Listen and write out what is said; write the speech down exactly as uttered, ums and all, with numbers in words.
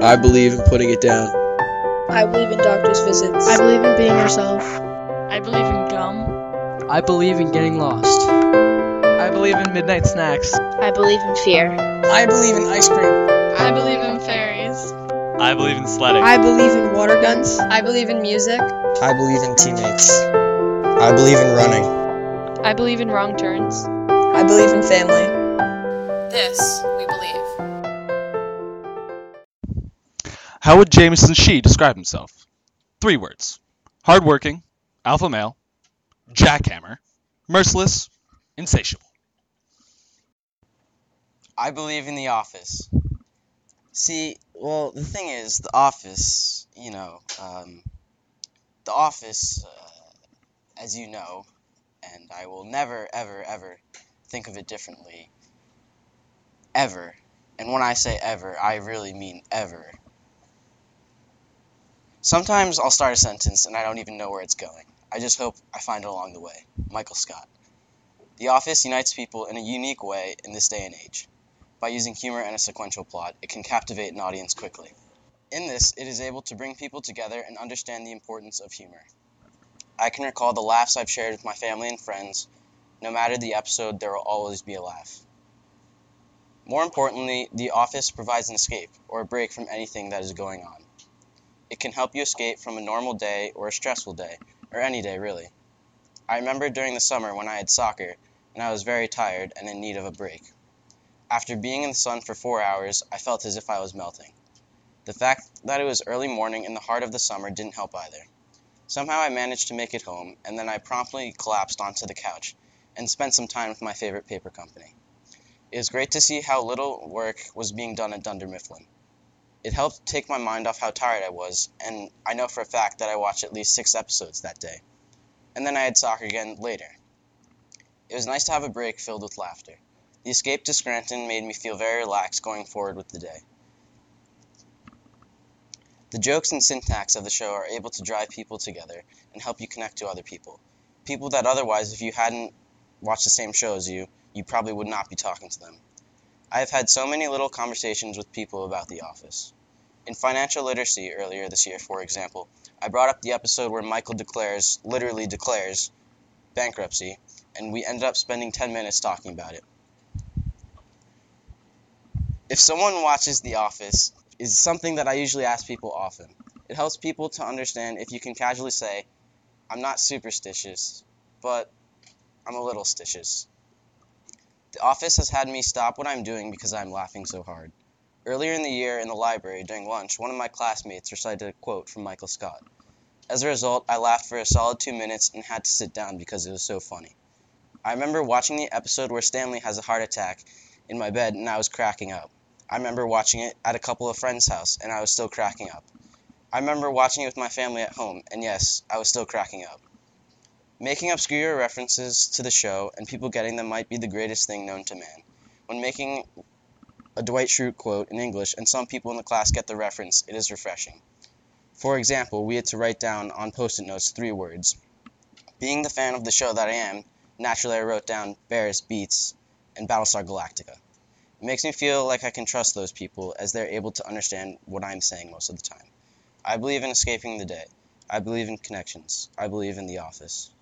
I believe in putting it down. I believe in doctor's visits. I believe in being yourself. I believe in gum. I believe in getting lost. I believe in midnight snacks. I believe in fear. I believe in ice cream. I believe in fairies. I believe in sledding. I believe in water guns. I believe in music. I believe in teammates. I believe in running. I believe in wrong turns. I believe in family. This we believe. How would Jameson Shee describe himself? Three words. Hardworking, alpha male, jackhammer, merciless, insatiable. I believe in The Office. See, well, the thing is, The Office, you know, um, The Office, uh, as you know, and I will never, ever, ever think of it differently, ever, and when I say ever, I really mean ever. Sometimes I'll start a sentence and I don't even know where it's going. I just hope I find it along the way. Michael Scott. The Office unites people in a unique way in this day and age. By using humor and a sequential plot, it can captivate an audience quickly. In this, it is able to bring people together and understand the importance of humor. I can recall the laughs I've shared with my family and friends. No matter the episode, there will always be a laugh. More importantly, The Office provides an escape or a break from anything that is going on. It can help you escape from a normal day or a stressful day, or any day really. I remember during the summer when I had soccer, and I was very tired and in need of a break. After being in the sun for four hours, I felt as if I was melting. The fact that it was early morning in the heart of the summer didn't help either. Somehow I managed to make it home, and then I promptly collapsed onto the couch and spent some time with my favorite paper company. It was great to see how little work was being done at Dunder Mifflin. It helped take my mind off how tired I was, and I know for a fact that I watched at least six episodes that day. And then I had soccer again later. It was nice to have a break filled with laughter. The escape to Scranton made me feel very relaxed going forward with the day. The jokes and syntax of the show are able to drive people together and help you connect to other people. People that otherwise, if you hadn't watched the same show as you, you probably would not be talking to them. I have had so many little conversations with people about The Office. In Financial Literacy earlier this year, for example, I brought up the episode where Michael declares, literally declares, bankruptcy, and we ended up spending ten minutes talking about it. If someone watches The Office, is something that I usually ask people often. It helps people to understand if you can casually say, I'm not superstitious, but I'm a little stitious. The Office has had me stop what I'm doing because I'm laughing so hard. Earlier in the year in the library during lunch, one of my classmates recited a quote from Michael Scott. As a result, I laughed for a solid two minutes and had to sit down because it was so funny. I remember watching the episode where Stanley has a heart attack in my bed and I was cracking up. I remember watching it at a couple of friends' house and I was still cracking up. I remember watching it with my family at home, and yes, I was still cracking up. Making obscure references to the show and people getting them might be the greatest thing known to man. When making a Dwight Schrute quote in English and some people in the class get the reference, it is refreshing. For example, we had to write down on post-it notes three words. Being the fan of the show that I am, naturally I wrote down Bears, Beats, and Battlestar Galactica. It makes me feel like I can trust those people as they're able to understand what I'm saying most of the time. I believe in escaping the day. I believe in connections. I believe in The Office.